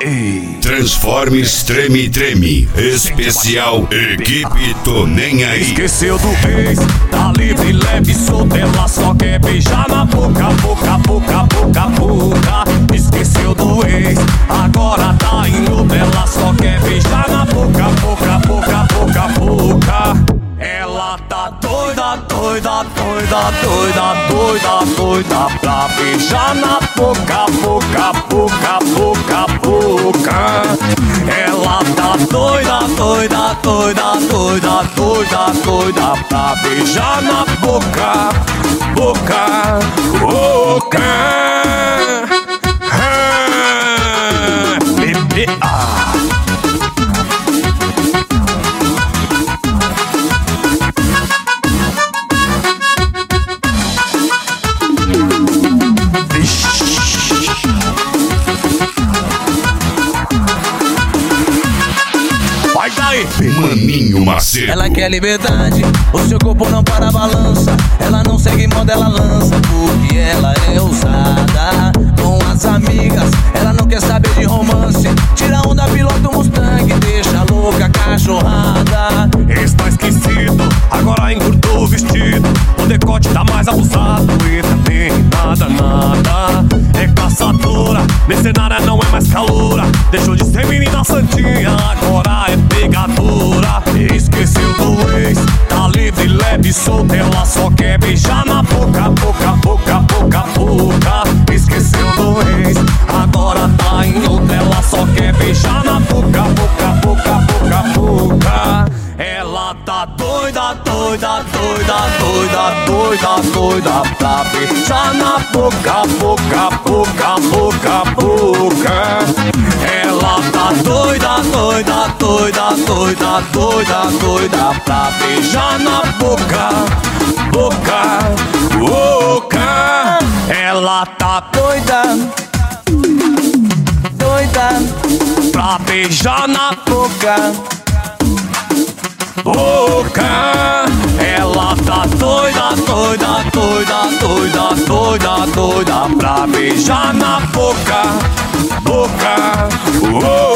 Transformes Treme Treme. Especial Equipe Tô Nem Aí. Esqueceu do ex, tá livre, leve, solta. Ela só quer beijar na boca, boca, boca, boca, boca. Esqueceu do ex, agora tá em outra. Ela só quer beijar na boca, boca, boca, boca, boca. Ela tá doida, doida, doida, doida, doida, doida pra beijar na boca, boca, boca, boca, boca. Ela tá doida, doida, doida, doida, doida, doida pra beijar na boca, boca, boca. Bebê, Maninho Macedo. Ela quer liberdade, o seu corpo não para a balança. Ela não segue moda, ela lança, porque ela é ousada. Com as amigas, ela não quer saber de romance. Tira onda, pilota o Mustang, deixa louca a cachorrada. Está esquecido, agora encurtou o vestido. O decote tá mais abusado e também nada, nada. É caçadora, mercenária, não é mais caloura. Deixou de ser menina santinha, agora é pegadora. Esqueceu do ex, tá livre, leve, solta. Ela só quer beijar na boca, boca, boca, boca, boca. Esqueceu do ex, agora tá em outra. Ela só quer beijar na boca, boca, boca, boca, boca. Ela tá doida, doida, doida, doida, doida, doida pra beijar na boca, boca, boca, boca, boca. Ela tá doida, doida, doida, doida, doida, doida pra beijar na boca, boca, boca. Ela tá doida, doida pra beijar na boca, boca. Ela tá doida, doida, doida, doida, doida, doida pra beijar na boca, boca, boca.